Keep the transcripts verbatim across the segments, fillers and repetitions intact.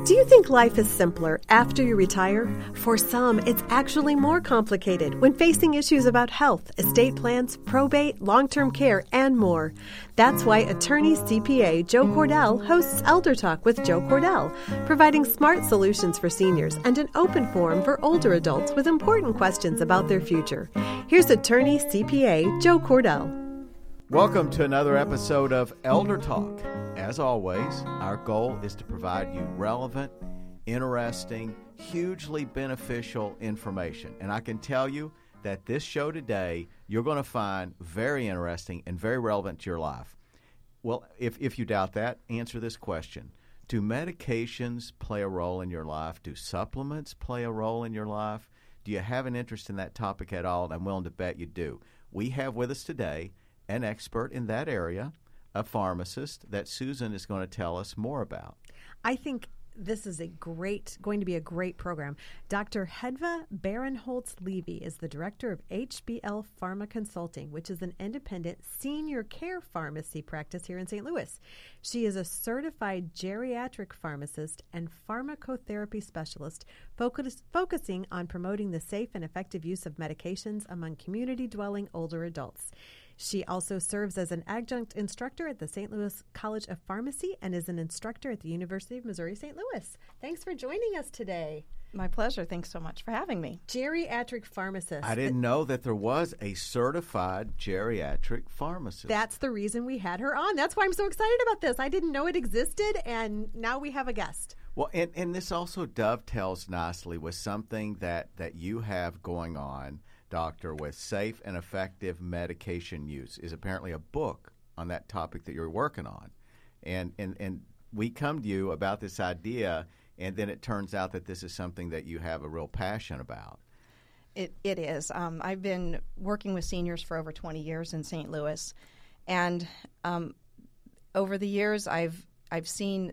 Do you think life is simpler after you retire? For some, it's actually more complicated when facing issues about health, estate plans, probate, long-term care, and more. That's why attorney C P A Joe Cordell hosts Elder Talk with Joe Cordell, providing smart solutions for seniors and an open forum for older adults with important questions about their future. Here's attorney C P A Joe Cordell. Welcome to another episode of Elder Talk. As always, our goal is to provide you relevant, interesting, hugely beneficial information. And I can tell you that this show today, you're going to find very interesting and very relevant to your life. Well, if, if you doubt that, answer this question. Do medications play a role in your life? Do supplements play a role in your life? Do you have an interest in that topic at all? I'm willing to bet you do. We have with us today an expert in that area, a pharmacist that Susan is going to tell us more about. I think this is a great, going to be a great program. Doctor Hedva Barinholtz-Levy is the director of H B L Pharma Consulting, which is an independent senior care pharmacy practice here in Saint Louis. She is a certified geriatric pharmacist and pharmacotherapy specialist focus, focusing on promoting the safe and effective use of medications among community-dwelling older adults. She also serves as an adjunct instructor at the Saint Louis College of Pharmacy and is an instructor at the University of Missouri-Saint Louis. Thanks for joining us today. My pleasure. Thanks so much for having me. Geriatric pharmacist. I didn't know that there was a certified geriatric pharmacist. That's the reason we had her on. That's why I'm so excited about this. I didn't know it existed, and now we have a guest. Well, and, and this also dovetails nicely with something that, that you have going on, Doctor, with safe and effective medication use, is apparently a book on that topic that you're working on. And, and, and we come to you about this idea, and then it turns out that this is something that you have a real passion about. It, it is. Um, I've been working with seniors for over twenty years in Saint Louis, and um, over the years I've I've seen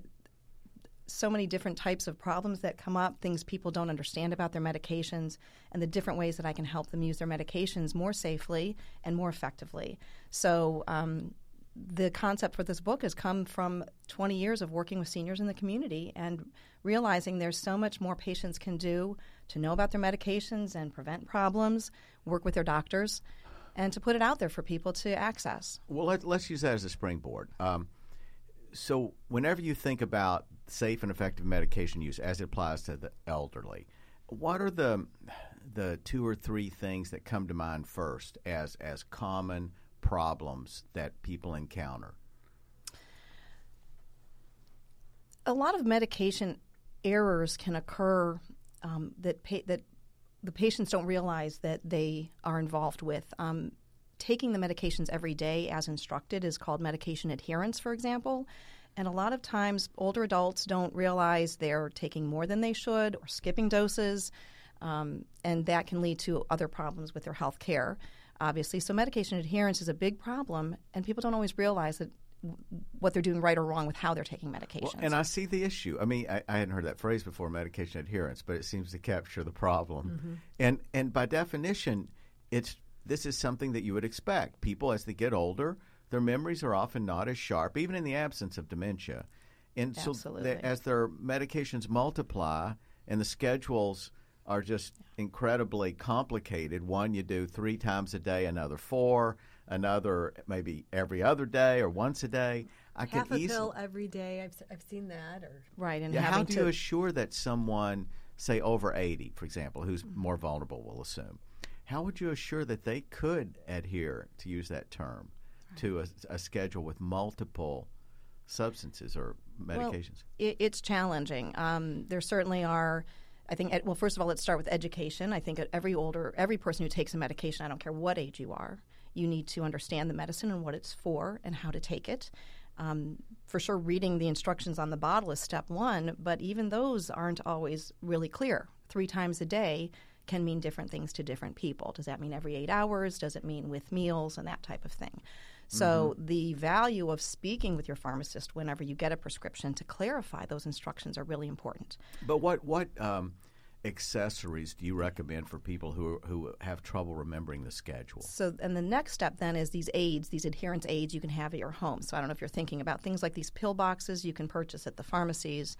so many different types of problems that come up, things people don't understand about their medications, and the different ways that I can help them use their medications more safely and more effectively. So um, the concept for this book has come from twenty years of working with seniors in the community and realizing there's so much more patients can do to know about their medications and prevent problems, work with their doctors, and to put it out there for people to access. Well, let, let's use that as a springboard. Um, so whenever you think about safe and effective medication use as it applies to the elderly, what are the the two or three things that come to mind first as as common problems that people encounter? A lot of medication errors can occur um, that pa- that the patients don't realize that they are involved with. Um, taking the medications every day as instructed is called medication adherence, for example. And a lot of times older adults don't realize they're taking more than they should or skipping doses, um, and that can lead to other problems with their health care, obviously. So medication adherence is a big problem, and people don't always realize that what they're doing right or wrong with how they're taking medications. Well, and I see the issue. I mean, I, I hadn't heard that phrase before, medication adherence, but it seems to capture the problem. Mm-hmm. And and by definition, it's this is something that you would expect. People, as they get older, their memories are often not as sharp, even in the absence of dementia. And Absolutely. so they, as their medications multiply and the schedules are just yeah. incredibly complicated, one you do three times a day, another four, another maybe every other day or once a day. I Half can a easily, pill every day. I've I've seen that. Or right. And yeah, having how do to, you assure that someone, say over eighty, for example, who's mm-hmm. more vulnerable, we'll assume, how would you assure that they could adhere, to use that term, right. to a, a schedule with multiple substances or medications? Well, it, it's challenging. Um, there certainly are. I think, well, first of all, let's start with education. I think every older, every person who takes a medication, I don't care what age you are, you need to understand the medicine and what it's for and how to take it. Um, for sure, reading the instructions on the bottle is step one, but even those aren't always really clear. Three times a day can mean different things to different people. Does that mean every eight hours? Does it mean with meals and that type of thing? So mm-hmm. the value of speaking with your pharmacist whenever you get a prescription to clarify those instructions are really important. But what what um, accessories do you recommend for people who who have trouble remembering the schedule? So, and the next step then is these aids, these adherence aids you can have at your home. So I don't know if you're thinking about things like these pill boxes you can purchase at the pharmacies.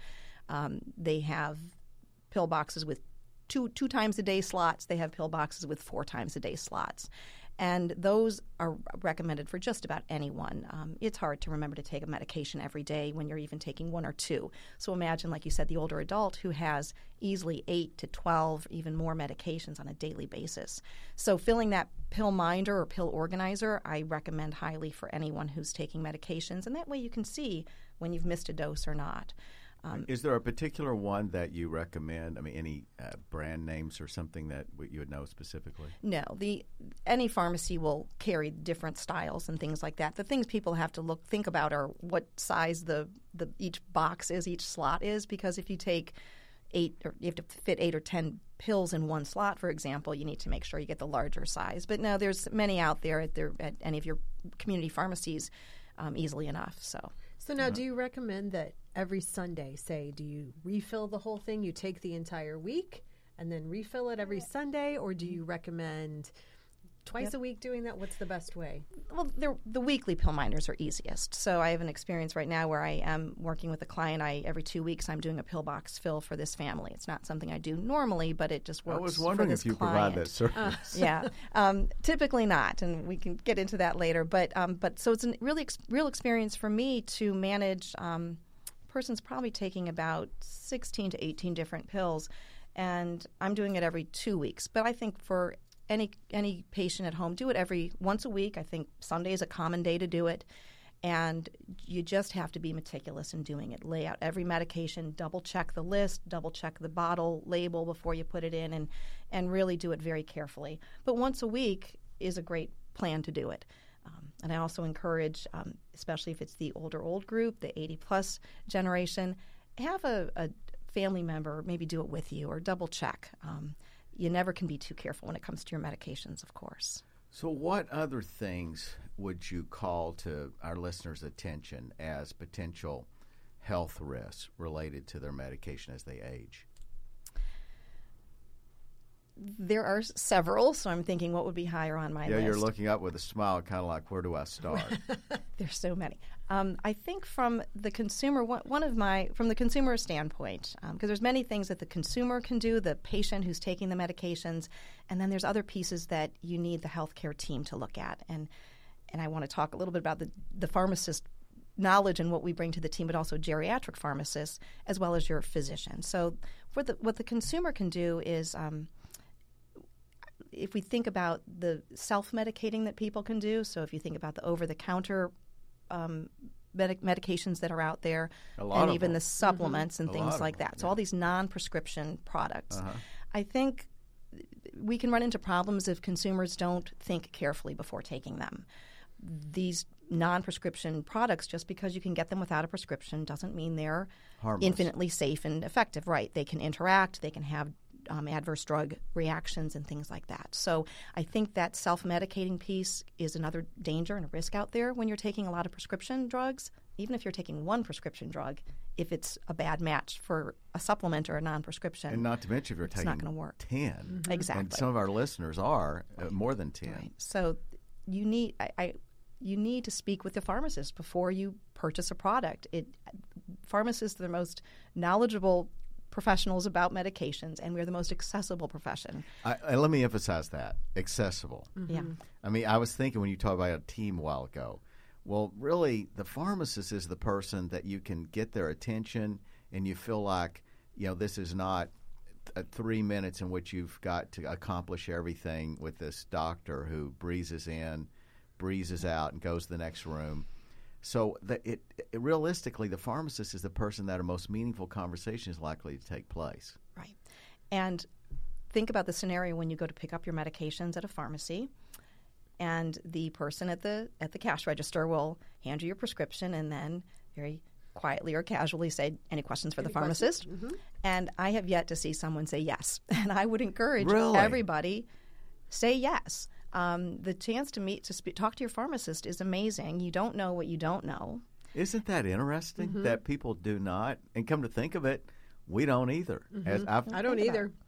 Um, they have pill boxes with two two times a day slots. They have pill boxes with four times a day slots. And those are recommended for just about anyone. Um, it's hard to remember to take a medication every day when you're even taking one or two. So imagine, like you said, the older adult who has easily eight to twelve, even more medications on a daily basis. So filling that pill minder or pill organizer, I recommend highly for anyone who's taking medications. And that way you can see when you've missed a dose or not. Um, Is there a particular one that you recommend? I mean, any uh, brand names or something that you would know specifically? No, the any pharmacy will carry different styles and things like that. The things people have to look think about are what size the, the each box is, each slot is, because if you take eight, or you have to fit eight or ten pills in one slot, for example, you need to make sure you get the larger size. But no, there's many out there at, their, at any of your community pharmacies um, easily enough. So. So now, do you recommend that every Sunday, say, do you refill the whole thing? You take the entire week and then refill it every Sunday? Or do you recommend twice yep. a week doing that? What's the best way? Well, the weekly pill minders are easiest. So I have an experience right now where I am working with a client. I Every two weeks I'm doing a pill box fill for this family. It's not something I do normally, but it just works. I was wondering for this if you client. provide that service. Uh, yeah, um, typically not, and we can get into that later. But um, but so it's a really ex- real experience for me to manage. Um, a person's probably taking about sixteen to eighteen different pills, and I'm doing it every two weeks. But I think for Any any patient at home, do it every once a week. I think Sunday is a common day to do it. And you just have to be meticulous in doing it. Lay out every medication, double-check the list, double-check the bottle label before you put it in, and, and really do it very carefully. But once a week is a great plan to do it. Um, and I also encourage, um, especially if it's the older old group, the eighty-plus generation, have a, a family member maybe do it with you or double-check. Um, You never can be too careful when it comes to your medications, of course. So what other things would you call to our listeners' attention as potential health risks related to their medication as they age? There are several, so I'm thinking what would be higher on my yeah, list. Yeah, you're looking up with a smile, kind of like, where do I start? There's so many. Um, I think from the consumer, one, one of my, from the consumer standpoint, because um, there's many things that the consumer can do, the patient who's taking the medications, and then there's other pieces that you need the healthcare team to look at. And and I want to talk a little bit about the, the pharmacist knowledge and what we bring to the team, but also geriatric pharmacists as well as your physician. So for the, what the consumer can do is um, if we think about the self-medicating that people can do, so if you think about the over-the-counter um, medic- medications that are out there, and even them. the supplements mm-hmm. and things like that, them, so yeah. all these non-prescription products, uh-huh. I think we can run into problems if consumers don't think carefully before taking them. These non-prescription products, just because you can get them without a prescription doesn't mean they're Harmless. infinitely safe and effective, right? They can interact, they can have Um, adverse drug reactions and things like that. So I think that self-medicating piece is another danger and a risk out there when you're taking a lot of prescription drugs. Even if you're taking one prescription drug, if it's a bad match for a supplement or a non-prescription, and not to mention if you're it's taking not going to work. ten, mm-hmm. exactly, and some of our listeners are uh, more than ten. Right. So you need I, I you need to speak with the pharmacist before you purchase a product. It pharmacists are the most knowledgeable professionals about medications, and we're the most accessible profession. I, I, let me emphasize that, accessible. Mm-hmm. Yeah. I mean, I was thinking when you talked about a team a while ago, well, really, the pharmacist is the person that you can get their attention and you feel like, you know, this is not th- three minutes in which you've got to accomplish everything with this doctor who breezes in, breezes out, and goes to the next room. So the, it, it realistically, the pharmacist is the person that a most meaningful conversation is likely to take place. Right. And think about the scenario when you go to pick up your medications at a pharmacy, and the person at the at the cash register will hand you your prescription and then very quietly or casually say, any questions for any the pharmacist? Mm-hmm. And I have yet to see someone say yes. And I would encourage really? everybody say yes. Um, the chance to meet, to sp- talk to your pharmacist is amazing. You don't know what you don't know. Isn't that interesting mm-hmm. that people do not? And come to think of it, we don't either. Mm-hmm. As I've, I don't either.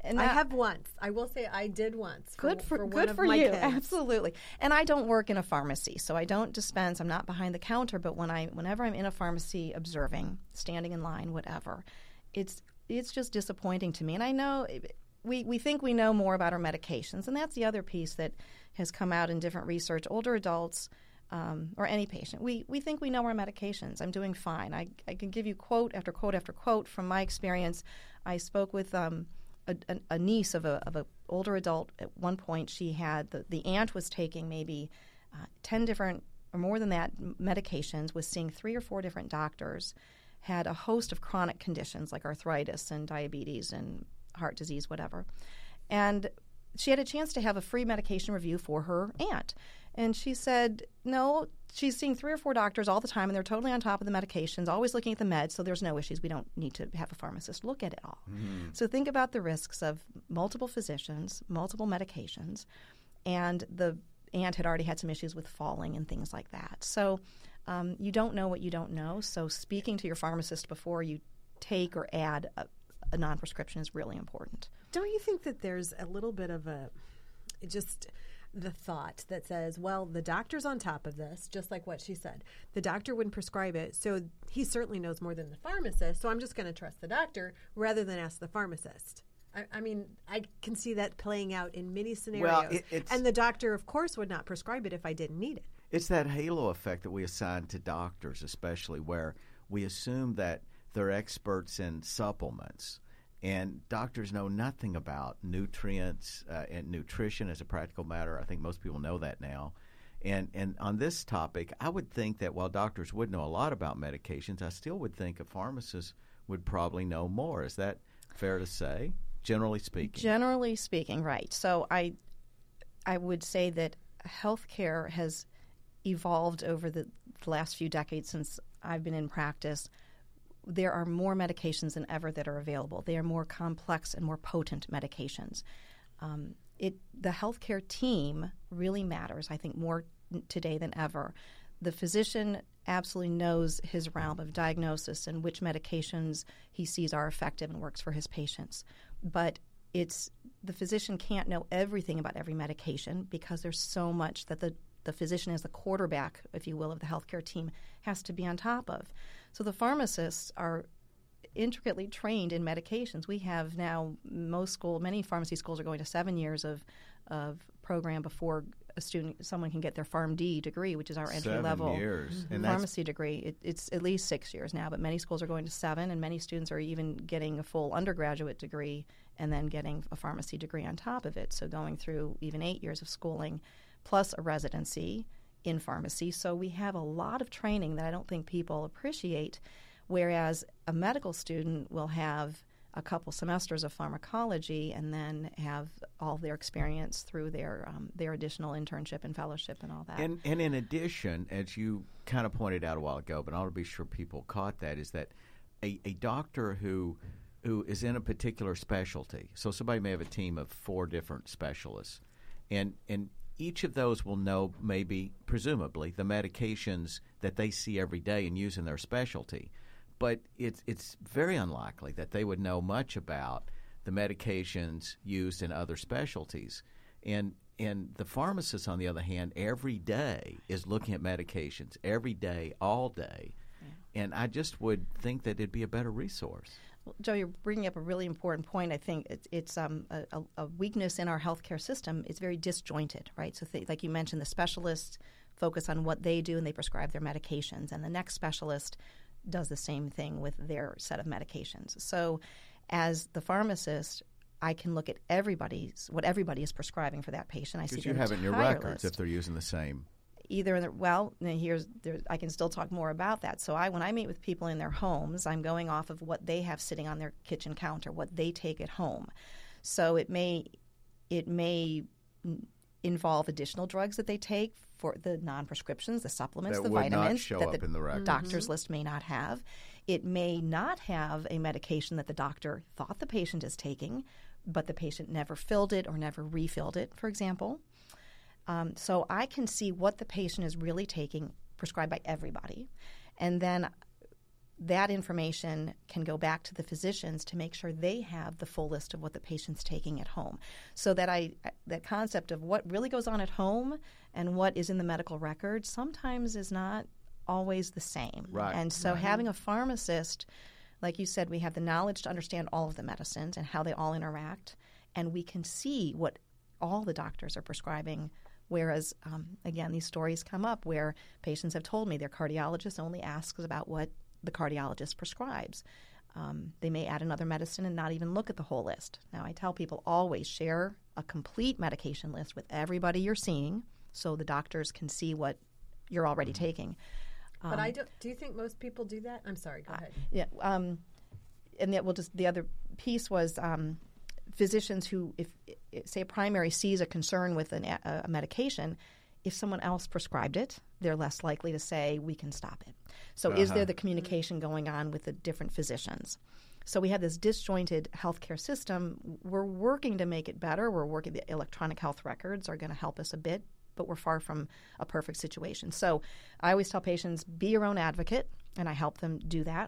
And I that- have once. I will say I did once. For, Good for, for one good of for my you, kids. absolutely. And I don't work in a pharmacy, so I don't dispense. I'm not behind the counter. But when I, whenever I'm in a pharmacy, observing, standing in line, whatever, it's it's just disappointing to me. And I know we we think we know more about our medications, and that's the other piece that has come out in different research. Older adults. Um, or any patient, we we think we know our medications. I'm doing fine. I, I can give you quote after quote after quote from my experience. I spoke with um, a, a, a niece of a of an older adult. At one point, she had the, the aunt was taking maybe uh, ten different or more than that medications, was seeing three or four different doctors, had a host of chronic conditions like arthritis and diabetes and heart disease, whatever. And she had a chance to have a free medication review for her aunt. And she said, no, she's seeing three or four doctors all the time, and they're totally on top of the medications, always looking at the meds, so there's no issues. We don't need to have a pharmacist look at it all. Mm-hmm. So think about the risks of multiple physicians, multiple medications, and the aunt had already had some issues with falling and things like that. So um, you don't know what you don't know. So speaking to your pharmacist before you take or add a, a non-prescription is really important. Don't you think that there's a little bit of a just the thought that says, well, the doctor's on top of this, just like what she said. The doctor wouldn't prescribe it, so he certainly knows more than the pharmacist, so I'm just going to trust the doctor rather than ask the pharmacist. I, I mean, I can see that playing out in many scenarios. Well, it, it's, and the doctor, of course, would not prescribe it if I didn't need it. It's that halo effect that we assign to doctors, especially where we assume that they're experts in supplements. And doctors know nothing about nutrients uh, and nutrition as a practical matter. I think most people know that now. And and on this topic, I would think that while doctors would know a lot about medications, I still would think a pharmacist would probably know more. Is that fair to say, generally speaking? Generally speaking, right. So I, I would say that healthcare has evolved over the, the last few decades since I've been in practice. There are more medications than ever that are available. They are more complex and more potent medications. Um, it the healthcare team really matters, I think, more today than ever. The physician absolutely knows his realm of diagnosis and which medications he sees are effective and works for his patients. But it's the physician can't know everything about every medication because there's so much that the the physician as the quarterback, if you will, of the healthcare team has to be on top of. So the pharmacists are intricately trained in medications. We have now most school, many pharmacy schools are going to seven years of of program before a student, someone can get their PharmD degree, which is our entry seven level years. mm-hmm. And pharmacy degree. It, it's at least six years now, but many schools are going to seven, and many students are even getting a full undergraduate degree and then getting a pharmacy degree on top of it. So going through even eight years of schooling, plus a residency in pharmacy. So we have a lot of training that I don't think people appreciate, whereas a medical student will have a couple semesters of pharmacology and then have all their experience through their um, their additional internship and fellowship and all that. And, and in addition, as you kind of pointed out a while ago, but I want to be sure people caught that, is that a, a doctor who who is in a particular specialty, so somebody may have a team of four different specialists, and and each of those will know maybe, presumably, the medications that they see every day and use in their specialty. But it's it's very unlikely that they would know much about the medications used in other specialties. And and the pharmacist, on the other hand, every day is looking at medications, every day, all day. Yeah. And I just would think that it'd be a better resource. Well, Joe, you're bringing up a really important point. I think it's, it's um, a, a weakness in our healthcare system. It's very disjointed, right? So th- like you mentioned, the specialists focus on what they do and they prescribe their medications, and the next specialist does the same thing with their set of medications. So as the pharmacist, I can look at everybody's what everybody is prescribing for that patient. I see Because you have it in your records if they're using the same. Either in the, well, here's there, I can still talk more about that. So I, when I meet with people in their homes, I'm going off of what they have sitting on their kitchen counter, what they take at home. So it may it may involve additional drugs that they take for the non-prescriptions, the supplements, that the would vitamins not show that up the in the records. doctor's list may not have. It may not have a medication that the doctor thought the patient is taking, but the patient never filled it or never refilled it, for example. Um, so I can see what the patient is really taking prescribed by everybody. And then that information can go back to the physicians to make sure they have the full list of what the patient's taking at home. So that I that concept of what really goes on at home and what is in the medical record sometimes is not always the same. Right. And so right. having a pharmacist, like you said, we have the knowledge to understand all of the medicines and how they all interact, and we can see what all the doctors are prescribing. Whereas, um, again, these stories come up where patients have told me their cardiologist only asks about what the cardiologist prescribes. Um, they may add another medicine and not even look at the whole list. Now, I tell people always share a complete medication list with everybody you're seeing so the doctors can see what you're already taking. But Um, I don't. Do you think most people do that? I'm sorry. Go ahead. Yeah, um, and that will just the other piece was um, physicians who, if say a primary sees a concern with an, a, a medication, if someone else prescribed it, they're less likely to say we can stop it. So, is Uh-huh. there the communication going on with the different physicians? So we have this disjointed healthcare system. We're working to make it better. We're working. The electronic health records are going to help us a bit, but we're far from a perfect situation. So I always tell patients, be your own advocate, and I help them do that.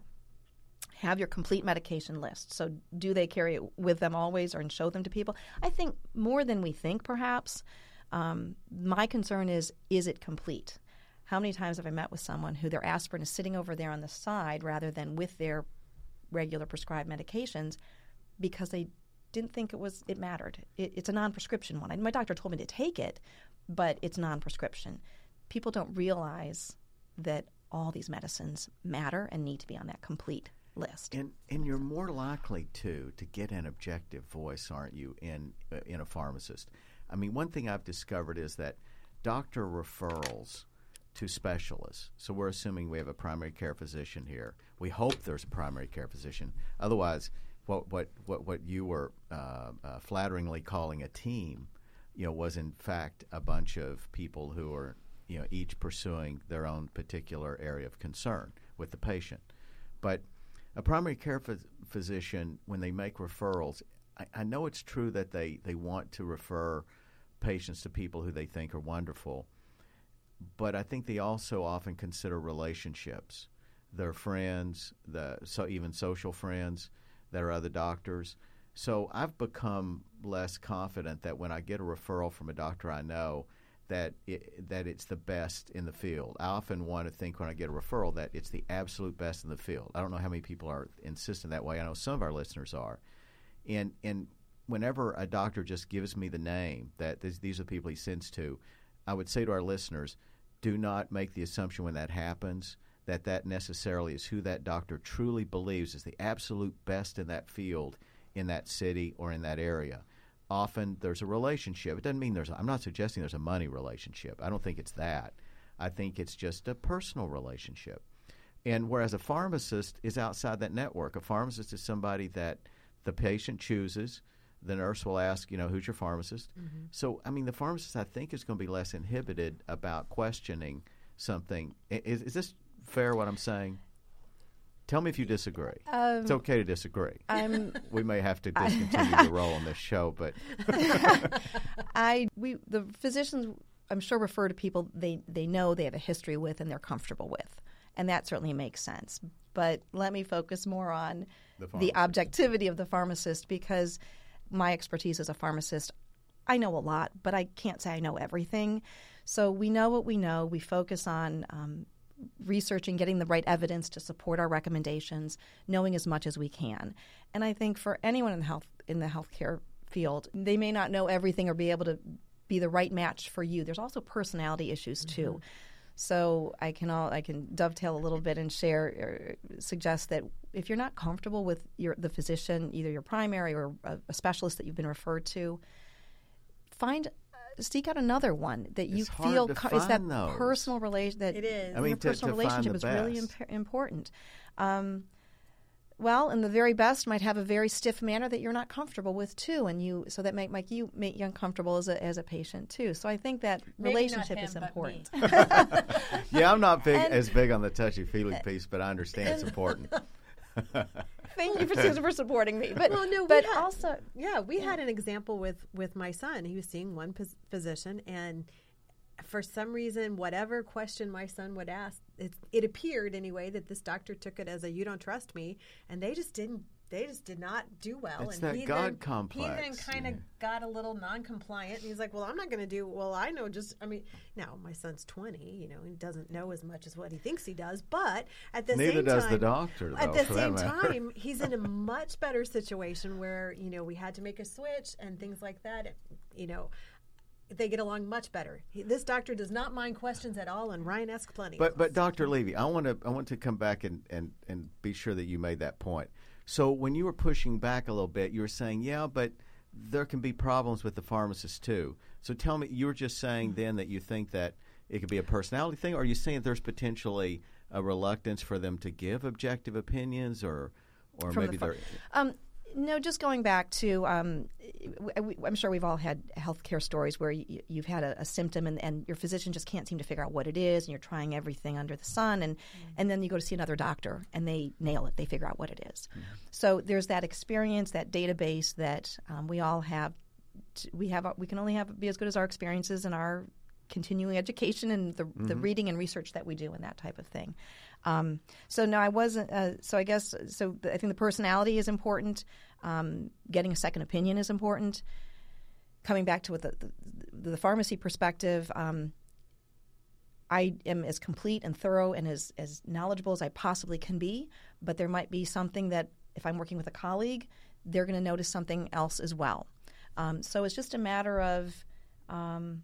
Have your complete medication list. So do they carry it with them always or and show them to people? I think more than we think, perhaps. Um, my concern is, is it complete? How many times have I met with someone who their aspirin is sitting over there on the side rather than with their regular prescribed medications because they didn't think it was it mattered. It, it's a non-prescription one. My doctor told me to take it, but it's non-prescription. People don't realize that all these medicines matter and need to be on that complete list. And and you're more likely to to get an objective voice, aren't you, in uh, in a pharmacist? I mean, one thing I've discovered is that doctor referrals to specialists. So we're assuming we have a primary care physician here. We hope there's a primary care physician. Otherwise, what what what, what you were uh, uh, flatteringly calling a team, you know, was in fact a bunch of people who are, you know, each pursuing their own particular area of concern with the patient. But a primary care phys- physician, when they make referrals, I, I know it's true that they, they want to refer patients to people who they think are wonderful, but I think they also often consider relationships, their friends, the so even social friends that are other doctors. So I've become less confident that when I get a referral from a doctor I know, that it, that it's the best in the field. I often want to think when I get a referral that it's the absolute best in the field. I don't know how many people are insistent that way. I know some of our listeners are. And and whenever a doctor just gives me the name that this, these are the people he sends to, I would say to our listeners, do not make the assumption when that happens that that necessarily is who that doctor truly believes is the absolute best in that field, in that city, or in that area. Often there's a relationship. It doesn't mean there's – I'm not suggesting there's a money relationship. I don't think it's that. I think it's just a personal relationship. And whereas a pharmacist is outside that network, a pharmacist is somebody that the patient chooses. The nurse will ask, you know, who's your pharmacist? Mm-hmm. So, I mean, the pharmacist, I think, is going to be less inhibited about questioning something. Is, is this fair, what I'm saying? Tell me if you disagree. Um, it's okay to disagree. I'm, we may have to discontinue your role on this show, but I we the physicians, I'm sure, refer to people they, they know they have a history with and they're comfortable with, and that certainly makes sense. But let me focus more on the, the objectivity of the pharmacist, because my expertise as a pharmacist, I know a lot, but I can't say I know everything. So we know what we know. We focus on um, researching, getting the right evidence to support our recommendations, knowing as much as we can. And I think for anyone in the health in the healthcare field, they may not know everything or be able to be the right match for you. There's also personality issues too. Mm-hmm. So I can all I can dovetail a little bit and share, or suggest that if you're not comfortable with your the physician, either your primary or a, a specialist that you've been referred to, find. Seek out another one that you it's feel hard to co- is that those. personal relation. That it is. I mean, your to, personal to relationship find the is really best. imp- important. Um, well, and the very best might have a very stiff manner that you're not comfortable with too, and you so that might make you make you uncomfortable as a as a patient too. So I think that Maybe relationship not him, is but important. Yeah, I'm not big And- as big on the touchy-feely piece, but I understand it's important. Thank you for, for supporting me. But Well, no, we but had- also Yeah, we had an example with, with my son. He was seeing one phys- physician, and for some reason, whatever question my son would ask, it, it appeared anyway that this doctor took it as a "you don't trust me," and they just didn't. They just did not do well. It's and that he God then, complex. He then kind of yeah. got a little non-compliant. And he's like, well, I'm not going to do, well, I know just, I mean, now my son's twenty, you know, he doesn't know as much as what he thinks he does. But at the Neither same does time. the doctor, though, At the for same that matter. time, he's in a much better situation where, you know, we had to make a switch and things like that. You know, they get along much better. He, this doctor does not mind questions at all, and Ryan asks plenty. But but Doctor Levy, I want to I want to come back and, and, and be sure that you made that point. So when you were pushing back a little bit, you were saying, yeah, but there can be problems with the pharmacist too. So tell me, you were just saying then that you think that it could be a personality thing, or are you saying there's potentially a reluctance for them to give objective opinions, or or From maybe the they're um, no, just going back to, um, w- I'm sure we've all had healthcare stories where you, you've had a, a symptom and, and your physician just can't seem to figure out what it is, and you're trying everything under the sun, and, mm-hmm. and then you go to see another doctor and they nail it. They figure out what it is. Mm-hmm. So there's that experience, that database that um, we all have. To, we have. We can only have be as good as our experiences and our continuing education and the, mm-hmm. the reading and research that we do and that type of thing. Um, so no, I wasn't. Uh, so I guess so. I think the personality is important. Um, getting a second opinion is important. Coming back to what the, the, the pharmacy perspective, um, I am as complete and thorough and as, as knowledgeable as I possibly can be. But there might be something that if I'm working with a colleague, they're going to notice something else as well. Um, so it's just a matter of um,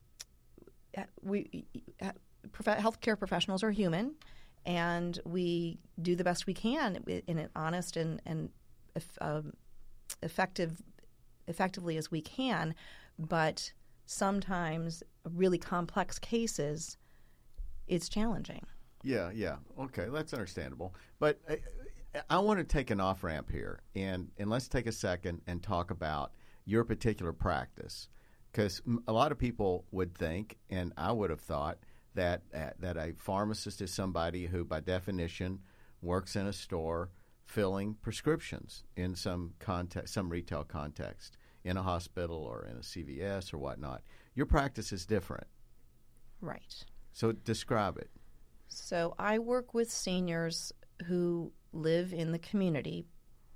we prof- healthcare professionals are human. And we do the best we can in an honest and, and um, effective, effectively as we can. But sometimes really complex cases, it's challenging. Yeah, yeah. Okay, that's understandable. But I, I want to take an off-ramp here, and, and let's take a second and talk about your particular practice. Because a lot of people would think, and I would have thought, that uh, that a pharmacist is somebody who, by definition, works in a store filling prescriptions in some context, some retail context, in a hospital or in a C V S or whatnot. Your practice is different. Right. So describe it. So I work with seniors who live in the community,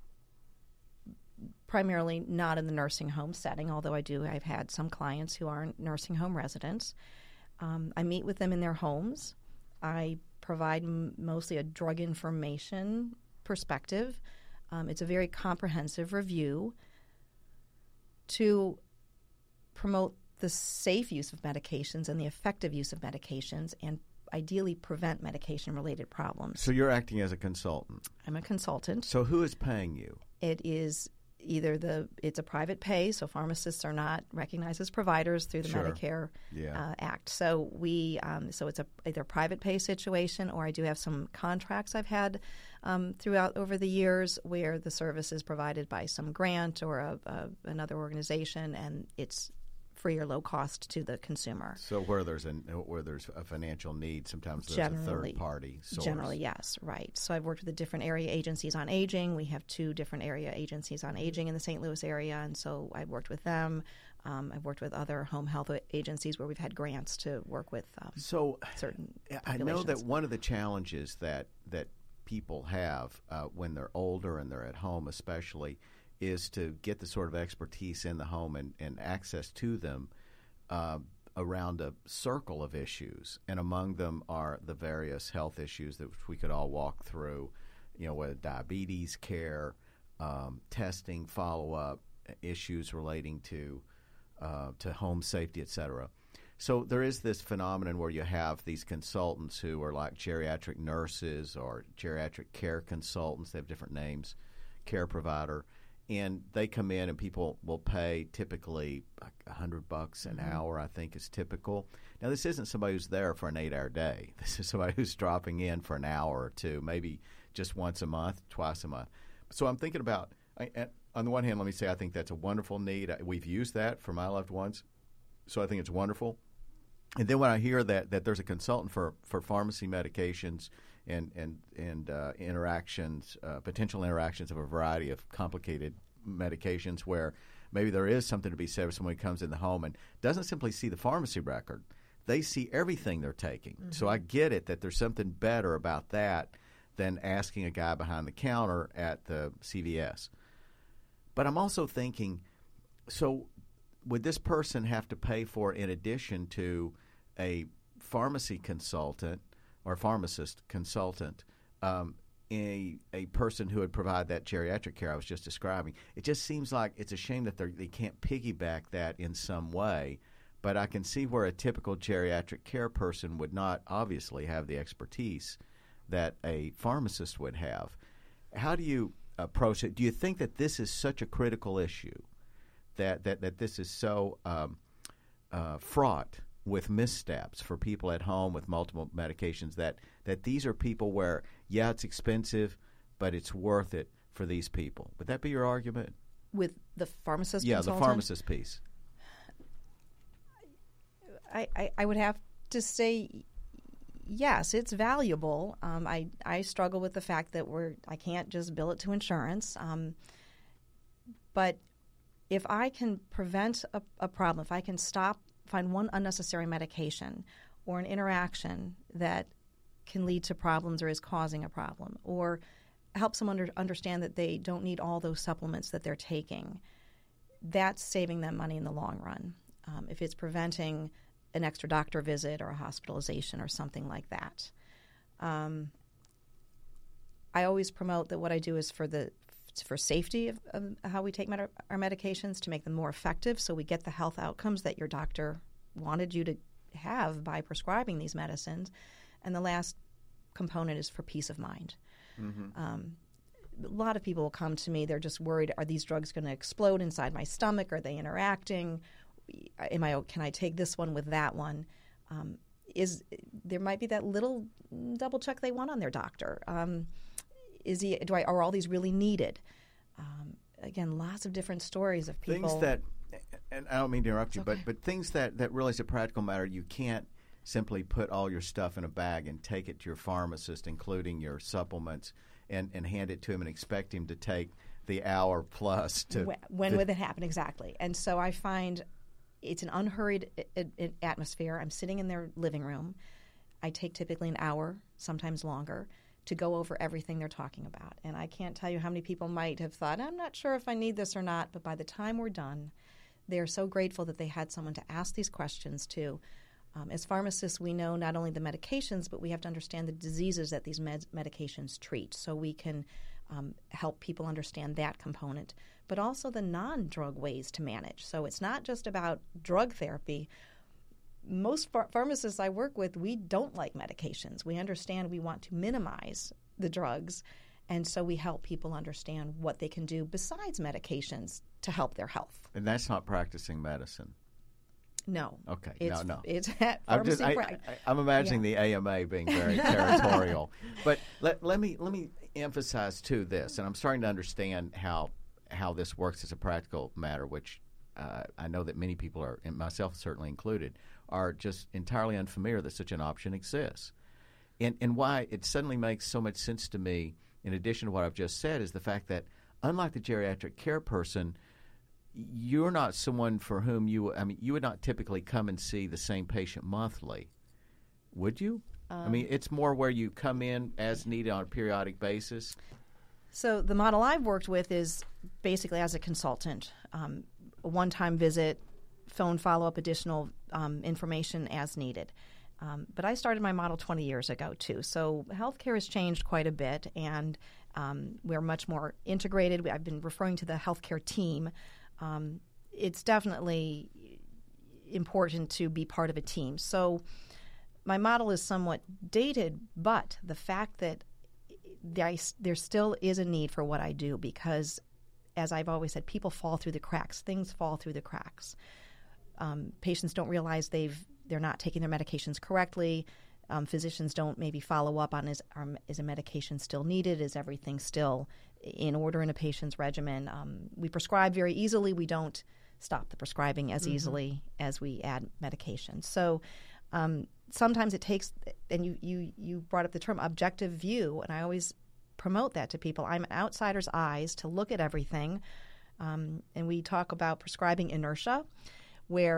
primarily not in the nursing home setting, although I do. I've had some clients who are nursing home residents. Um, I meet with them in their homes. I provide m- mostly a drug information perspective. Um, it's a very comprehensive review to promote the safe use of medications and the effective use of medications and ideally prevent medication-related problems. So you're acting as a consultant. I'm a consultant. So who is paying you? It is either the it's a private pay, so pharmacists are not recognized as providers through the Sure. Medicare Yeah. uh, Act. So we um, so it's a either a private pay situation, or I do have some contracts I've had um, throughout over the years where the service is provided by some grant or a, a, another organization, and it's free or low cost to the consumer. So where there's a where there's a financial need, sometimes there's Generally, a third party source. Generally, yes, right. So I've worked with the different area agencies on aging. We have two different area agencies on aging in the Saint Louis area, and so I've worked with them. Um, I've worked with other home health agencies where we've had grants to work with um, so certain I know that populations. one of the challenges that that people have uh, when they're older and they're at home, especially, is to get the sort of expertise in the home and, and access to them uh, around a circle of issues. And among them are the various health issues that we could all walk through, you know, whether diabetes care, um, testing, follow-up, issues relating to uh, to home safety, et cetera. So there is this phenomenon where you have these consultants who are like geriatric nurses or geriatric care consultants. They have different names, care provider. And they come in, and people will pay typically a hundred bucks an mm-hmm. hour, I think, is typical. Now, this isn't somebody who's there for an eight-hour day. This is somebody who's dropping in for an hour or two, maybe just once a month, twice a month. So I'm thinking about, I, on the one hand, let me say I think that's a wonderful need. We've used that for my loved ones, so I think it's wonderful. And then when I hear that that there's a consultant for, for pharmacy medications and and and uh, interactions, uh, potential interactions of a variety of complicated medications, where maybe there is something to be said if somebody comes in the home and doesn't simply see the pharmacy record. they see everything they're taking. Mm-hmm. So I get it that there's something better about that than asking a guy behind the counter at the C V S. But I'm also thinking, so would this person have to pay for, in addition to a pharmacy consultant or pharmacist consultant, um, a a person who would provide that geriatric care I was just describing? It just seems like it's a shame that they can't piggyback that in some way. But I can see where a typical geriatric care person would not obviously have the expertise that a pharmacist would have. How do you approach it? Do you think that this is such a critical issue, that that, that this is so um, uh, fraught with missteps for people at home with multiple medications, that, that these are people where, yeah, it's expensive, but it's worth it for these people? Would that be your argument? With the pharmacist Yeah, consultant? the pharmacist piece. I, I, I would have to say yes, it's valuable. Um, I, I struggle with the fact that we're I can't just bill it to insurance. Um, but if I can prevent a, a problem, if I can stop, find one unnecessary medication or an interaction that can lead to problems or is causing a problem, or help someone under, understand that they don't need all those supplements that they're taking, that's saving them money in the long run. Um, if it's preventing an extra doctor visit or a hospitalization or something like that. Um, I always promote that what I do is for the for safety of, of how we take med- our medications, to make them more effective so we get the health outcomes that your doctor wanted you to have by prescribing these medicines. And the last component is for peace of mind. Mm-hmm. Um, a lot of people will come to me, they're just worried, are these drugs going to explode inside my stomach? Are they interacting? Am I? Can I take this one with that one? Um, is there might be that little double check they want on their doctor? Um, is he? Do I? Are all these really needed? Um, again, lots of different stories of people. Things that, and I don't mean to interrupt you, okay. but but things that that really is a practical matter. You can't simply put all your stuff in a bag and take it to your pharmacist, including your supplements, and, and hand it to him and expect him to take the hour plus to. When, when would it happen exactly? And so I find. It's an unhurried I- I- atmosphere. I'm sitting in their living room. I take typically an hour, sometimes longer, to go over everything they're talking about. And I can't tell you how many people might have thought, I'm not sure if I need this or not, but by the time we're done, they're so grateful that they had someone to ask these questions to. Um, as pharmacists, we know not only the medications, but we have to understand the diseases that these med- medications treat, so we can um, help people understand that component, but also the non-drug ways to manage. So it's not just about drug therapy. Most ph- pharmacists I work with, we don't like medications. We understand we want to minimize the drugs, and so we help people understand what they can do besides medications to help their health. And that's not practicing medicine. No. Okay. It's, no, no. It's I'm just. I, pra- I, I'm imagining yeah. the A M A being very territorial. But let let me let me emphasize too this, and I'm starting to understand how how this works as a practical matter, which uh, I know that many people are, and myself certainly included, are just entirely unfamiliar that such an option exists. And and why it suddenly makes so much sense to me, in addition to what I've just said, is the fact that unlike the geriatric care person, you're not someone for whom you, I mean, you would not typically come and see the same patient monthly, would you? Um, I mean, it's more where you come in as needed on a periodic basis. So the model I've worked with is basically as a consultant, um, a one-time visit, phone follow-up, additional um, information as needed. Um, but I started my model twenty years ago, too. So healthcare has changed quite a bit, and um, we're much more integrated. I've been referring to the healthcare team. Um, it's definitely important to be part of a team. So my model is somewhat dated, but the fact that there, there still is a need for what I do, because, as I've always said, people fall through the cracks. Things fall through the cracks. Um, patients don't realize they've they're not taking their medications correctly. Um, physicians don't maybe follow up on is um, is a medication still needed? Is everything still in order in a patient's regimen? Um, we prescribe very easily. We don't stop the prescribing as mm-hmm. easily as we add medication. So um, sometimes it takes, and you, you, you brought up the term objective view, and I always promote that to people. I'm an outsider's eyes to look at everything. Um, and we talk about prescribing inertia, where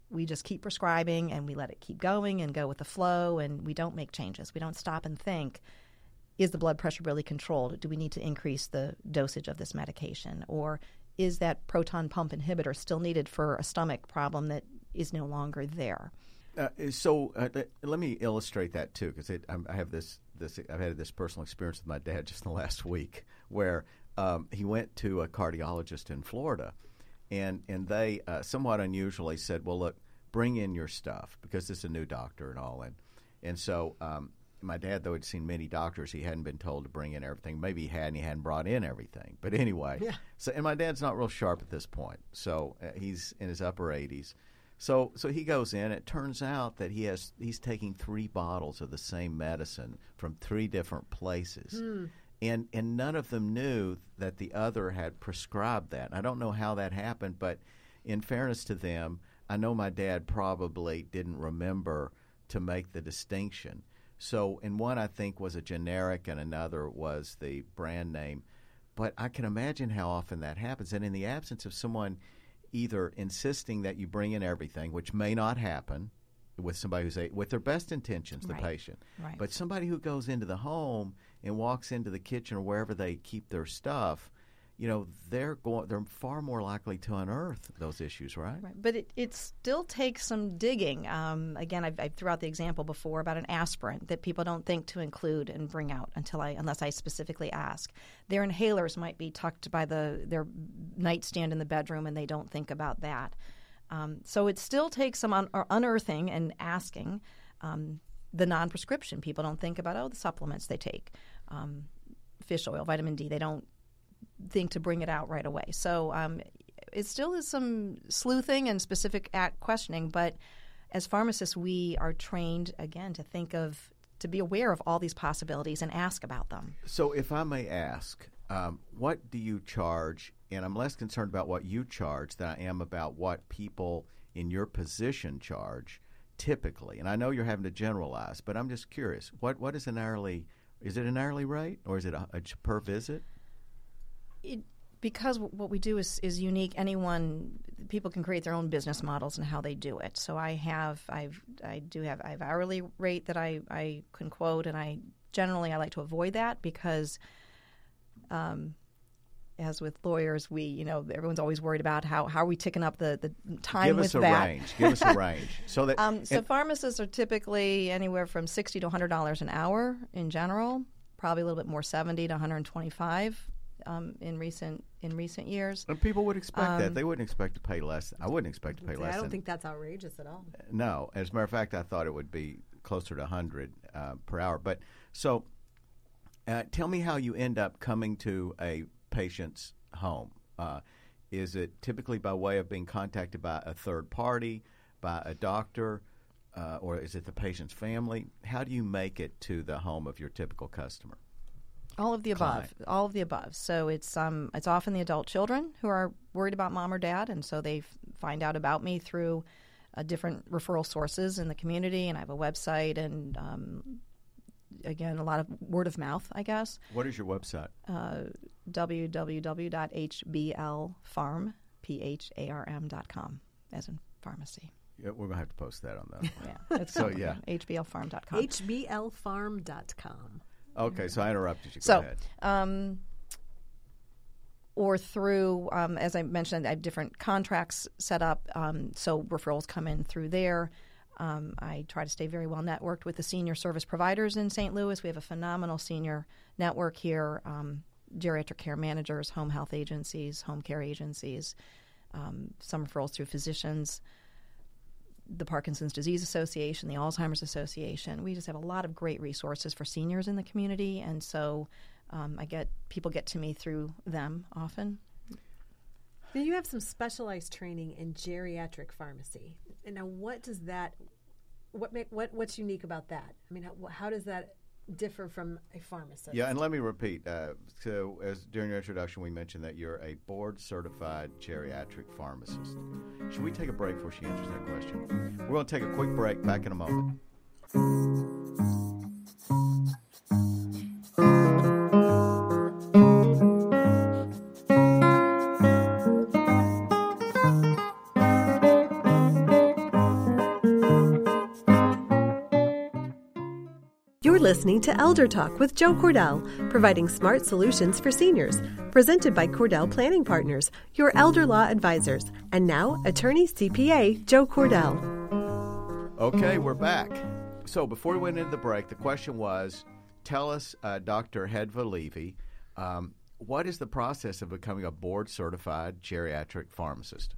we just keep prescribing and we let it keep going and go with the flow, and we don't make changes. We don't stop and think, is the blood pressure really controlled? Do we need to increase the dosage of this medication? Or is that proton pump inhibitor still needed for a stomach problem that is no longer there? Uh, so uh, let me illustrate that too, because I have this, this I've had this personal experience with my dad just in the last week, where um, he went to a cardiologist in Florida, and and they uh, somewhat unusually said, "Well, look, bring in your stuff," because this is a new doctor and all, and and so um, my dad, though he'd seen many doctors, he hadn't been told to bring in everything. Maybe he had, and he hadn't brought in everything. But anyway, yeah. So and my dad's not real sharp at this point, so uh, he's in his upper eighties. So so he goes in. It turns out that he has he's taking three bottles of the same medicine from three different places. Hmm. And and none of them knew that the other had prescribed that. And I don't know how that happened, but in fairness to them, I know my dad probably didn't remember to make the distinction. So, and one I think was a generic and another was the brand name. But I can imagine how often that happens. And in the absence of someone either insisting that you bring in everything, which may not happen with somebody who's a, with their best intentions, the Right. patient, Right. but somebody who goes into the home and walks into the kitchen or wherever they keep their stuff, you know, they're going, they're far more likely to unearth those issues, right? Right. But it, it still takes some digging. Um, again, I've, I've threw out the example before about an aspirin that people don't think to include and bring out until I, unless I specifically ask. Their inhalers might be tucked by the their nightstand in the bedroom, and they don't think about that. Um, so it still takes some un- or unearthing and asking. Um, the non-prescription, people don't think about, oh, the supplements they take, um, fish oil, vitamin D, they don't think to bring it out right away. So um, it still is some sleuthing and specific act questioning, but as pharmacists, we are trained, again, to think of, to be aware of all these possibilities and ask about them. So if I may ask, um, what do you charge? And I'm less concerned about what you charge than I am about what people in your position charge typically. And I know you're having to generalize, but I'm just curious. What What is an hourly, is it an hourly rate or is it a, a per visit? It, because what we do is, is unique, anyone, people can create their own business models and how they do it. So I have, I've, I do have, I have hourly rate that I, I can quote, and I generally I like to avoid that because, um, as with lawyers, we, you know, everyone's always worried about how, how are we ticking up the, the time Give with us a that. range. Give us a range. So that um, so and, pharmacists are typically anywhere from sixty to one hundred dollars an hour in general. Probably a little bit more, seventy to one hundred twenty-five um, in recent in recent years. and people would expect Um, that. They wouldn't expect to pay less. I wouldn't expect to pay less. I don't than, think that's outrageous at all. No. As a matter of fact, I thought it would be closer to one hundred uh, per hour. But so uh, tell me how you end up coming to a patient's home. Uh, is it typically by way of being contacted by a third party, by a doctor, uh, or is it the patient's family? How do you make it to the home of your typical customer? All of the above. Client. All of the above. So it's um it's often the adult children who are worried about mom or dad, and so they f- find out about me through uh, different referral sources in the community, and I have a website, and um, again a lot of word of mouth, I guess. What is your website? Uh, w w w dot h b l farm p h a r m dot com, as in pharmacy. Yeah, we're gonna have to post that on the. Yeah, it's So, yeah. h b l farm dot com. H B L farm dot com. Okay, so I interrupted you. Go So, ahead. um, or through, um, as I mentioned, I have different contracts set up, um, so referrals come in through there. Um, I try to stay very well networked with the senior service providers in Saint Louis. We have a phenomenal senior network here, um, geriatric care managers, home health agencies, home care agencies, um, some referrals through physicians, the Parkinson's Disease Association, the Alzheimer's Association. We just have a lot of great resources for seniors in the community, and so um, I get people get to me through them often. Now, you have some specialized training in geriatric pharmacy. And now, what does that? What make what what's unique about that? I mean, how, how does that differ from a pharmacist? Yeah, and let me repeat. Uh, so, as during your introduction, we mentioned that you're a board-certified geriatric pharmacist. Should we take a break before she answers that question? We're going to take a quick break. Back in a moment. listening to Elder Talk with Joe Cordell, providing smart solutions for seniors. Presented by Cordell Planning Partners, your elder law advisors. And now, attorney C P A Joe Cordell. Okay, we're back. So before we went into the break, the question was, tell us, uh, Doctor Hedva Levy, um, what is the process of becoming a board-certified geriatric pharmacist?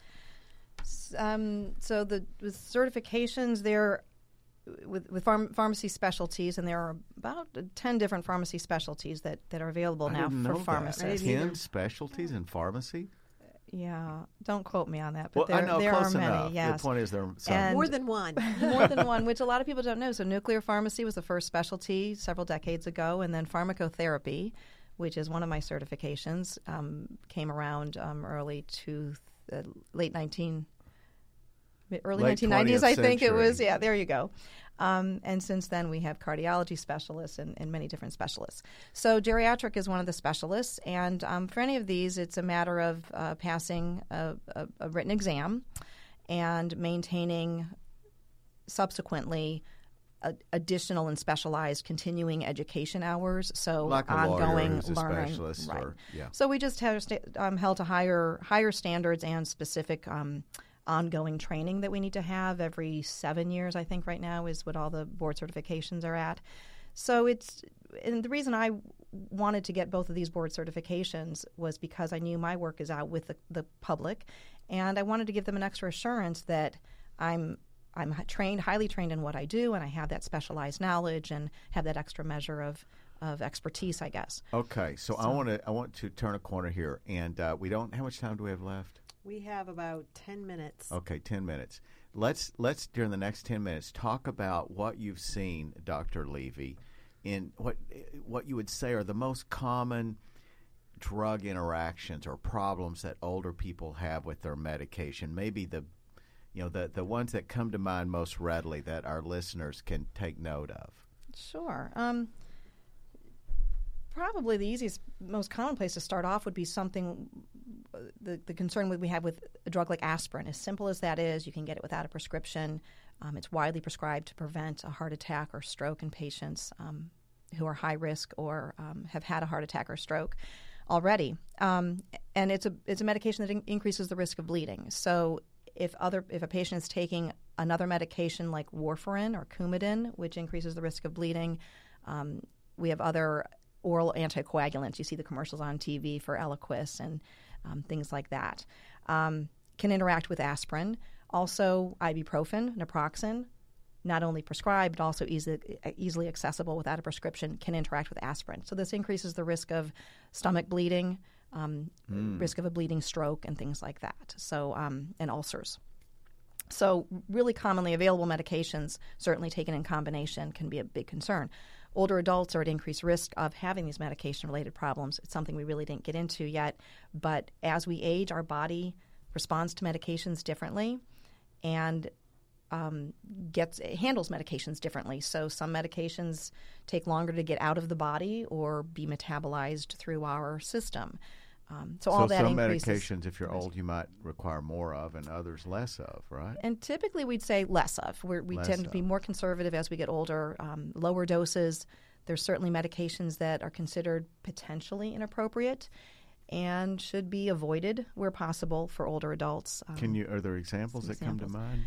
Um, so the with certifications, there with with pharm- pharmacy specialties, and there are about ten different pharmacy specialties that, that are available I now didn't for know pharmacists. That. Ten specialties in pharmacy? Yeah, don't quote me on that, but well, there, I know, there close are enough. many. Yes. The point is there are some. And more than one. more than one, which a lot of people don't know. So nuclear pharmacy was the first specialty several decades ago, and then pharmacotherapy, which is one of my certifications, um, came around um, early to uh, late nineteen. Early Late nineteen nineties, I think it was. century. Yeah, there you go. Um, and since then, we have cardiology specialists and, and many different specialists. So geriatric is one of the specialists. And um, for any of these, it's a matter of uh, passing a, a, a written exam and maintaining subsequently a, additional and specialized continuing education hours. So like a ongoing lawyer who's a learning. specialist. Right. Or, yeah. So we just have sta- um, held to higher higher standards and specific um, ongoing training that we need to have every seven years, I think right now is what all the board certifications are at. So it's, and the reason I wanted to get both of these board certifications was because I knew my work is out with the, the public, and I wanted to give them an extra assurance that I'm I'm trained, highly trained in what I do, and I have that specialized knowledge and have that extra measure of of expertise, I guess. Okay, so, so. I want to I want to turn a corner here, and uh, we don't. How much time do we have left? We have about ten minutes. Okay, ten minutes. Let's let's during the next ten minutes talk about what you've seen, Doctor Levy, in what what you would say are the most common drug interactions or problems that older people have with their medication. Maybe the you know the the ones that come to mind most readily that our listeners can take note of. Sure. Um, probably the easiest, most common place to start off would be something. The, the concern we have with a drug like aspirin, as simple as that is, you can get it without a prescription. Um, it's widely prescribed to prevent a heart attack or stroke in patients um, who are high risk or um, have had a heart attack or stroke already. Um, and it's a it's a medication that in- increases the risk of bleeding. So if other if a patient is taking another medication like warfarin or Coumadin, which increases the risk of bleeding, um, we have other oral anticoagulants. You see the commercials on T V for Eliquis and Um, things like that, um, can interact with aspirin. Also, ibuprofen, naproxen, not only prescribed but also easily, easily accessible without a prescription, can interact with aspirin. So this increases the risk of stomach bleeding, um, mm. risk of a bleeding stroke, and things like that. So um, and ulcers. So really commonly available medications, certainly taken in combination, can be a big concern. Older adults are at increased risk of having these medication-related problems. It's something we really didn't get into yet. But as we age, our body responds to medications differently and um, gets handles medications differently. So some medications take longer to get out of the body or be metabolized through our system. Um, so, so all that some increases. medications, if you're old, you might require more of, and others less of, right? And typically, we'd say less of. We're, we less tend to of. be more conservative as we get older. Um, lower doses. There's certainly medications that are considered potentially inappropriate and should be avoided where possible for older adults. Um, Can you? Are there examples that examples. come to mind?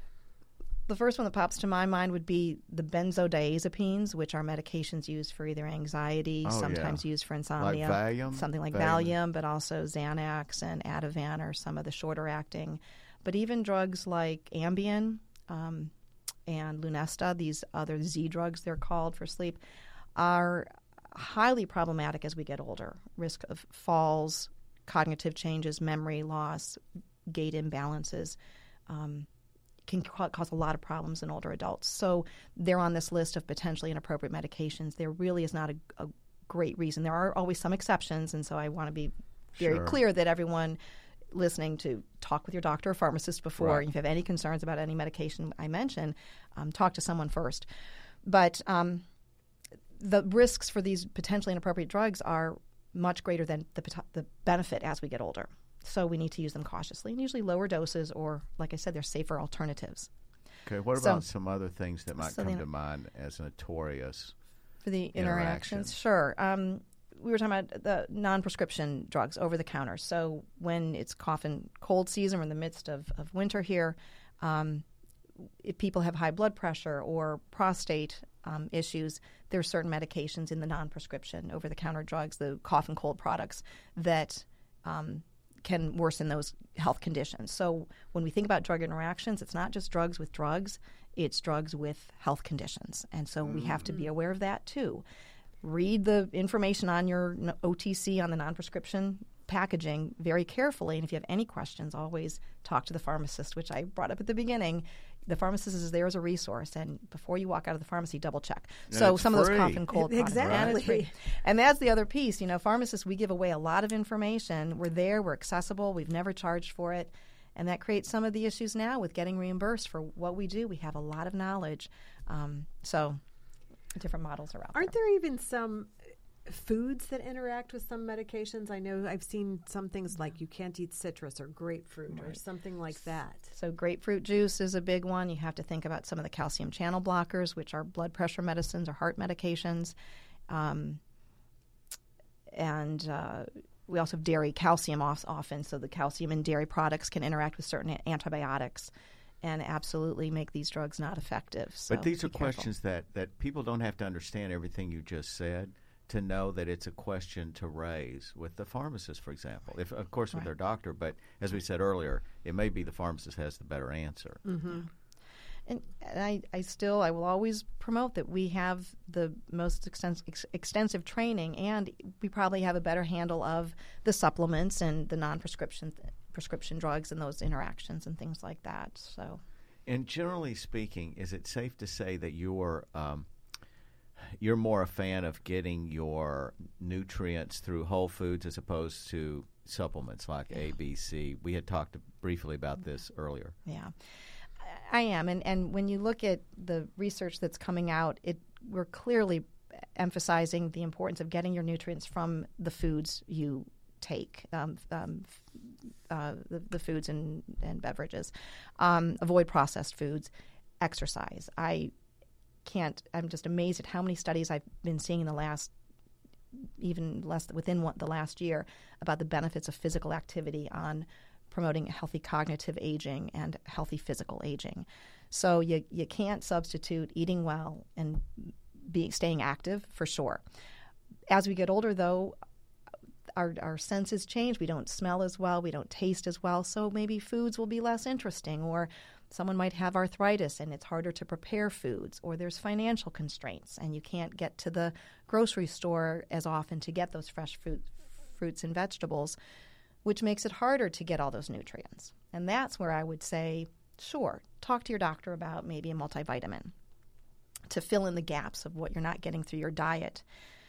The first one that pops to my mind would be the benzodiazepines, which are medications used for either anxiety, oh, sometimes yeah. used for insomnia, like Valium? something like Valium. Valium, but also Xanax and Ativan are some of the shorter acting. But even drugs like Ambien um, and Lunesta, these other Z drugs they're called for sleep, are highly problematic as we get older. Risk of falls, cognitive changes, memory loss, gait imbalances. Um, can ca- cause a lot of problems in older adults. So they're on this list of potentially inappropriate medications. There really is not a, a great reason. There are always some exceptions, and so I want to be very Sure. clear that everyone listening to talk with your doctor or pharmacist before. Right. If you have any concerns about any medication I mention, um, talk to someone first. But um, the risks for these potentially inappropriate drugs are much greater than the, the benefit as we get older. So we need to use them cautiously, and usually lower doses or, like I said, they're safer alternatives. Okay, what So- about some other things that might so come the- to mind as notorious? For the Interaction. interactions, sure. Um, we were talking about the non-prescription drugs over the counter. So when it's cough and cold season, we're in the midst of, of winter here, um, if people have high blood pressure or prostate um, issues, there are certain medications in the non-prescription over-the-counter drugs, the cough and cold products, that um, can worsen those health conditions. So when we think about drug interactions, it's not just drugs with drugs, it's drugs with health conditions. And so we have to be aware of that too. Read the information on your n- O T C, on the non-prescription packaging very carefully. And if you have any questions, always talk to the pharmacist, which I brought up at the beginning. The pharmacist is there as a resource. And before you walk out of the pharmacy, double check. And so it's some of those free. cough and cold products. Exactly. And it's free. And that's the other piece. You know, pharmacists, we give away a lot of information. We're there. We're accessible. We've never charged for it. And that creates some of the issues now with getting reimbursed for what we do. We have a lot of knowledge. Um, so different models are out Aren't there. there even some foods that interact with some medications? I know I've seen some things like you can't eat citrus or grapefruit or something like that. So grapefruit juice is a big one. You have to think about some of the calcium channel blockers, which are blood pressure medicines or heart medications. Um, and uh, we also have dairy calcium off- often, so the calcium in dairy products can interact with certain a- antibiotics and absolutely make these drugs not effective. So But these be are careful. questions that, that people don't have to understand everything you just said to know that it's a question to raise with the pharmacist, for example. If, of course, with Right. their doctor, but as we said earlier, it may be the pharmacist has the better answer. Mm-hmm. And, and I, I still, I will always promote that we have the most extens- ex- extensive training, and we probably have a better handle of the supplements and the non-prescription th- prescription drugs and those interactions and things like that. So, And generally speaking, is it safe to say that you're um, you're more a fan of getting your nutrients through whole foods as opposed to supplements like A, B, C? We had talked briefly about this earlier. yeah, I am. And, and when you look at the research that's coming out, it we're clearly emphasizing the importance of getting your nutrients from the foods you take, um, um, uh, the, the foods and, and beverages. Um, avoid processed foods. Exercise. I can't, I'm just amazed at how many studies I've been seeing in the last, even less within one, the last year, about the benefits of physical activity on promoting healthy cognitive aging and healthy physical aging. So you you can't substitute eating well and being staying active for sure. As we get older, though, our our senses change. We don't smell as well. We don't taste as well. So maybe foods will be less interesting, or someone might have arthritis and it's harder to prepare foods, or there's financial constraints and you can't get to the grocery store as often to get those fresh fruit, fruits and vegetables, which makes it harder to get all those nutrients. And that's where I would say, sure, talk to your doctor about maybe a multivitamin to fill in the gaps of what you're not getting through your diet.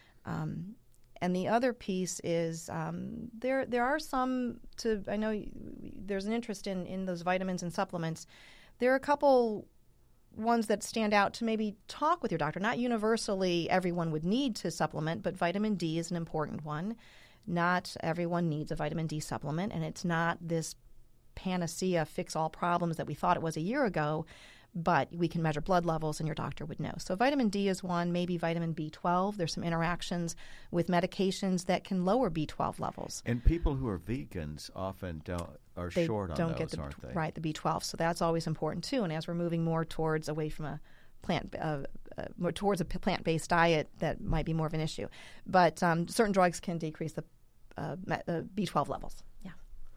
Um, and the other piece is um, there there are some, to I know there's an interest in, in those vitamins and supplements. There are a couple ones that stand out to maybe talk with your doctor. Not universally everyone would need to supplement, but vitamin D is an important one. Not everyone needs a vitamin D supplement, and it's not this panacea, fix all problems that we thought it was a year ago, but we can measure blood levels and your doctor would know. So vitamin D is one, maybe vitamin B twelve. There's some interactions with medications that can lower B twelve levels. And people who are vegans often don't are They short on don't those, get the, aren't they? Right, the B twelve. So that's always important too. And as we're moving more towards away from a plant, uh, uh, more towards a p- plant-based diet, that might be more of an issue. But um, certain drugs can decrease the uh, me- uh, B twelve levels. Yeah.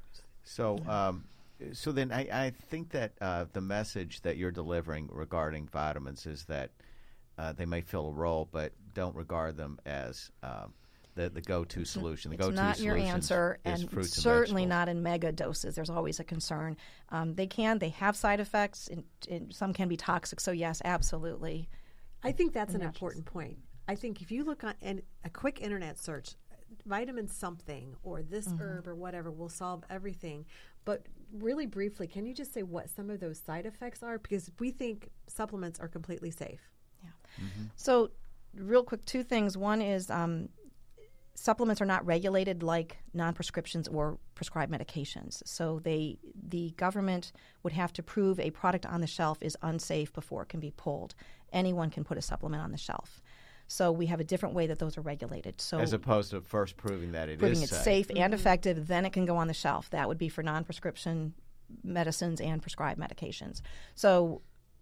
So, um, so then I, I think that uh, the message that you're delivering regarding vitamins is that uh, they may fill a role, but don't regard them as um, the the go-to solution. The It's go-to not your solution answer, is and fruits certainly and vegetables. not in mega doses. There's always a concern. Um, they can, they have side effects, and, and some can be toxic. So yes, absolutely. I think that's an Interactions. important point. I think if you look on and a quick internet search, vitamin something or this Mm-hmm. herb or whatever will solve everything. But really briefly, can you just say what some of those side effects are? Because we think supplements are completely safe. So real quick, two things. One is um, supplements are not regulated like non-prescriptions or prescribed medications. So they, the government would have to prove a product on the shelf is unsafe before it can be pulled. Anyone can put a supplement on the shelf. So we have a different way that those are regulated. So as opposed to first proving that it proving is it's safe, safe and effective, then it can go on the shelf. That would be for non-prescription medicines and prescribed medications. So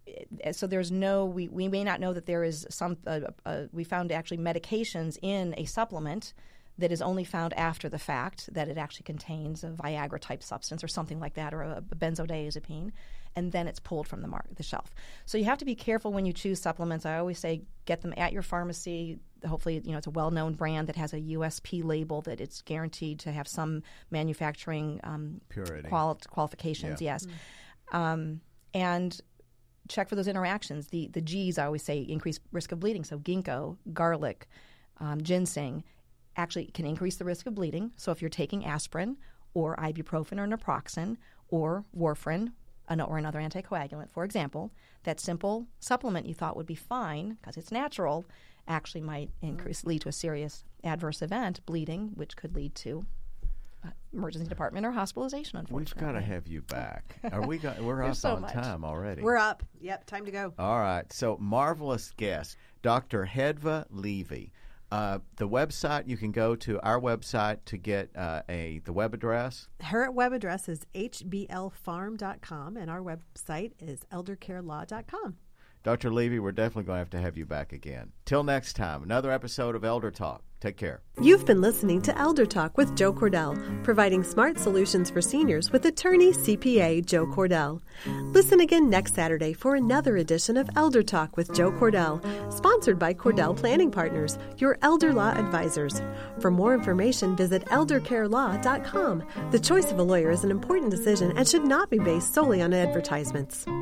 So there's no, we, we may not know that there is some, uh, uh, we found actually medications in a supplement that is only found after the fact, that it actually contains a Viagra-type substance or something like that, or a, a benzodiazepine, and then it's pulled from the, mar- the shelf. So you have to be careful when you choose supplements. I always say get them at your pharmacy. Hopefully, you know, it's a well-known brand that has a U S P label, that it's guaranteed to have some manufacturing um, purity quali- qualifications, yeah. yes. Mm-hmm. Um, and check for those interactions. The the G's, I always say, increase risk of bleeding. So ginkgo, garlic, um, ginseng actually can increase the risk of bleeding. So if you're taking aspirin or ibuprofen or naproxen or warfarin an, or another anticoagulant, for example, that simple supplement you thought would be fine because it's natural actually might increase lead to a serious adverse event, bleeding, which could lead to Uh, emergency department or hospitalization, unfortunately. We've got to have you back. Are we? Got, we're up so on much. time already. We're up. Yep, time to go. All right. So marvelous guest, Doctor Hedva Levy. Uh, the website, you can go to our website to get uh, a the web address. Her web address is h b l farm dot com, and our website is elder care law dot com. Doctor Levy, we're definitely going to have to have you back again. Till next time, another episode of Elder Talk. Take care. You've been listening to Elder Talk with Joe Cordell, providing smart solutions for seniors with attorney C P A Joe Cordell. Listen again next Saturday for another edition of Elder Talk with Joe Cordell, sponsored by Cordell Planning Partners, your elder law advisors. For more information, visit elder care law dot com. The choice of a lawyer is an important decision and should not be based solely on advertisements.